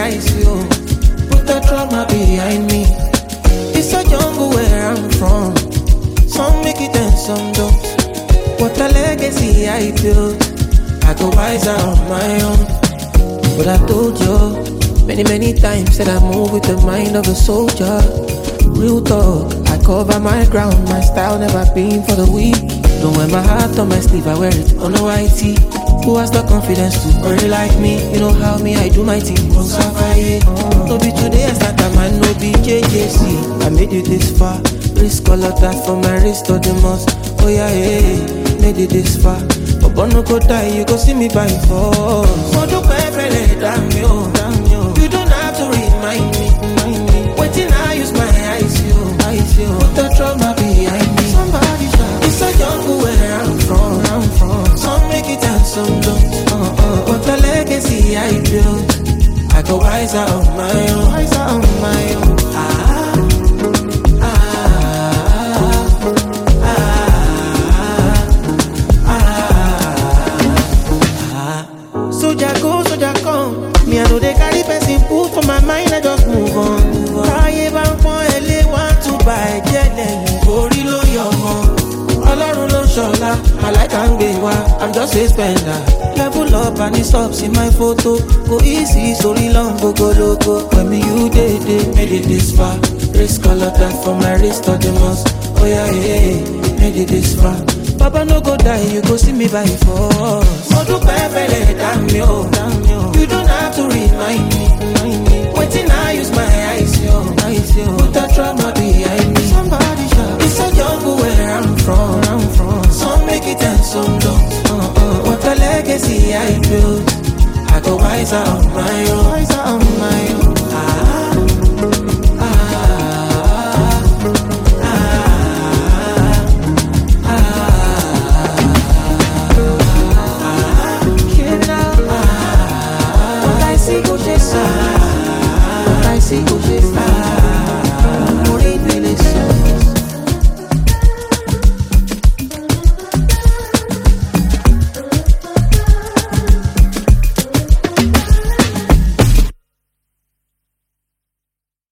eyes, yo. Put the trauma behind me. It's a jungle where I'm from. Some make it and some don't. What a legacy I built. I go wiser on my own. But I told you many times that I move with the mind of a soldier. Real talk, I cover my ground. My style never been for the weak. Don't wear my heart on my sleeve, I wear it on a white tee. Who has the confidence to worry like me? You know how me, I do my thing, won't suffer. No be today, I start a man, no be JJC. I made it this far. Wrist color that from my wrist to the most. Oh yeah, yeah, made it this far. But no go die, you go see me by force. So do damn you. You don't have to remind me. Waiting, I use my eyes, you. Put the trauma behind me. Somebody shout. It's a jungle where I'm from. Some make it and some don't. But the legacy I built, I go wiser on my own. Soldier go, soldier come. Me I know they carry person put for my mind, I just move on. Táyé bá ń pọ́n ẹlé want to buy jẹ́lẹ̀ orí ló yọ mọ́. Ọlọ́run ló ń ṣọlá, màláìka ń gbé wá, I'm just a spender. Level up and it stops in my photo. Go easy, sorry long, go logo. When me you dey, made it this far. Wrist color that from my wrist to the most. Oh yeah, made it this far. Baba no go die, you go see me by force. Mo dúpẹ́ fẹ́lẹ̀ damn you. You don't have to remind me. Waiting, I use my eyes, yo. Put the trauma behind me. Somebody shout. It's a jungle where I'm from. Some make it and some don't. What a legacy I built. I go wiser on my own.